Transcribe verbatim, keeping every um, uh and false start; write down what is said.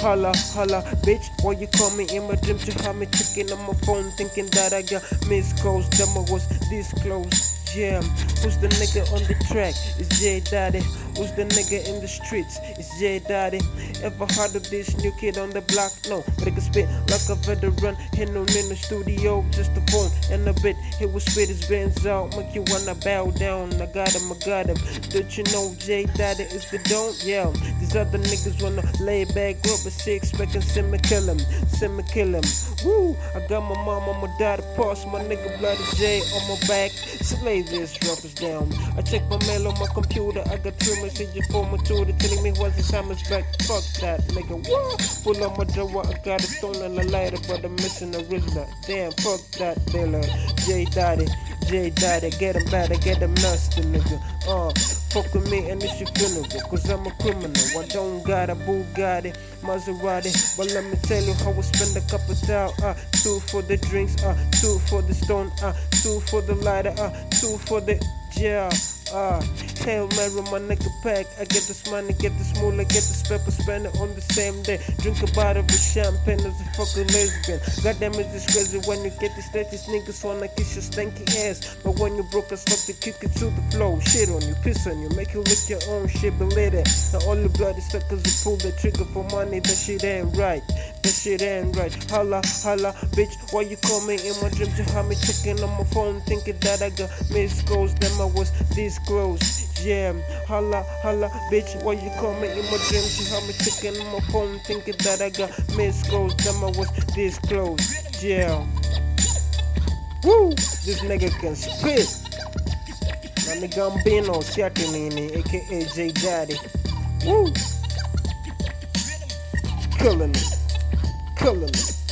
Holla, holla, bitch, why you call me in my dreams? You have me checking on my phone, thinking that I got missed calls. Demo was this close. Yeah, who's the nigga on the track? It's J Daddy. Who's the nigga in the streets? It's J Daddy. Ever heard of this new kid on the block? No, but I can spit like a veteran. Hit on in the studio, just a phone and a bit. He will spit his bands out, make you wanna bow down. I got him, I got him. Don't you know J Daddy is the don't? Yeah, these other niggas wanna lay back, rub a six pack and send me kill him, send me kill him. Woo! I got my mom on my daddy pass, my nigga blood is J on my back. Slay this rappers down. I check my mail on my computer. I got two messages for my tutor telling me what's the time is back. Fuck that nigga. What? Pull on my drawer. I got a stone and a lighter, but I'm missing a Rizzler. Damn, fuck that dealer. J Daddy, J Daddy, get him better, get him nasty nigga. Uh, fuck with me and it's your funeral, cause I'm a criminal. I don't got a Bugatti, Maserati, but let me tell you how I spend a couple thou. Uh, two for the drinks, uh, two for the stone, uh, two for the lighter, uh, two for the jail. Uh, Hail Mary, my nigga pack. I get this money, get this moolah, get this pepper, spend it on the same day. Drink a bottle of champagne as a fucking lesbian. Goddamn, is this crazy when you get this state? These niggas wanna kiss your stanky ass, but when you broke, I start to kick it to the floor. Shit on you, piss on you, make you lick your own shit, believe it. The only bloody suckers who pull the trigger for money, that shit ain't right. That shit ain't right. Holla, holla, bitch, why you call me in my dreams? You have me checking on my phone, thinking that I got missed calls. Then I was this close. Yeah, holla, holla, bitch, why you call me in my dreams? You have me checking on my phone, thinking that I got missed calls. Then I was this close. Yeah. Woo! This nigga can spit. Nami Gambino, Siakinini, aka J Daddy. Woo! Killing it. Killing it.